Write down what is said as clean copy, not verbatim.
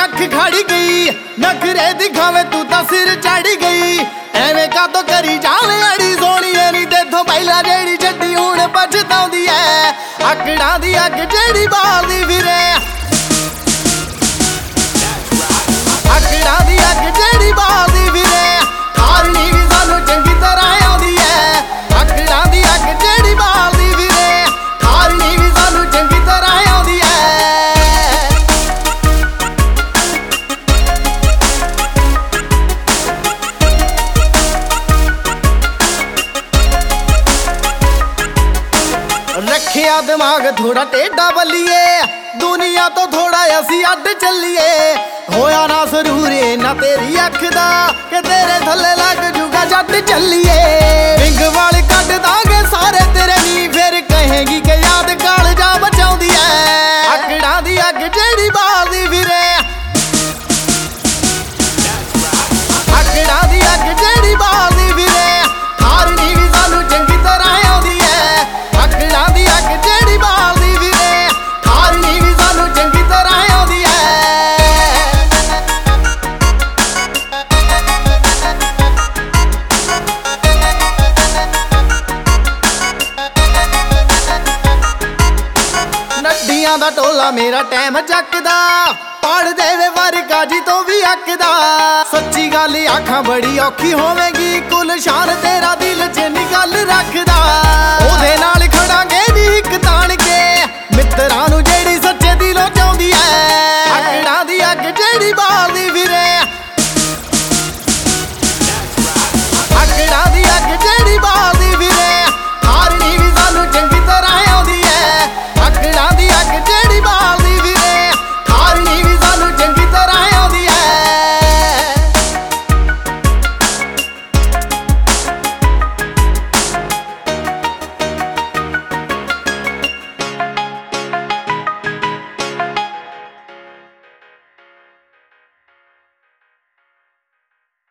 अख खड़ गई, नखरे दिखावे तू तां सिर चढ़ गई। एवें कातों करी जावे अड़ी सोहणीए नी तेथों पहला जेड़ी छड्डी हुण पछताउंदी ऐ। अकड़ां दी अग जेड़ी बालदी फिरे, अकड़ां दी अग जेड़ी बालदी फिरे, खारनी भी सानू चंगी तरह आउंदी ऐ। अकड़ां दी अग जेड़ी बालदी फिरे, खारनी भी सानू चंगी तरह आउंदी ऐ। रखिया दिमाग थोड़ा टेढ़ा बल्लीए, दुनिया तो थोड़ा असी अड चलीए। होया ना सरूरे ना तेरी अख दा, के तेरे थल्ले लग जूगा जट चलीए। विंग वाल कट दांगे सारे तेरे नी, फिर कहेगी के याद काल जा बचाउंदी ऐ। अकड़ां दी अग जेड़ी बालदी फिरे, अकड़ां दी अग जेड़ी बालदी फिरे, हारनी भी सानू चंगी तरह आउंदी ऐ। अकड़ां दी अग जेड़ी बालदी फिरे, हारनी भी सानू चंगी तरह आउंदी ऐ। नड्डियां दा टोला मेरा टैम चकदा, पढ़ देवे वर्गा जी तो भी अकदा। सच्ची गल आखां बड़ी औखी होवेगी, कुल शान तेरा दिल च नी गल रखदा। ओहदे नाल